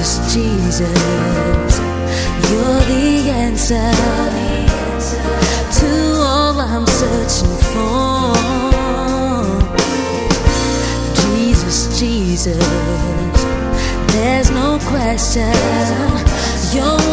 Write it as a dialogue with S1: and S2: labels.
S1: Jesus, Jesus, you're the answer to all I'm searching for. Jesus, there's no question, you're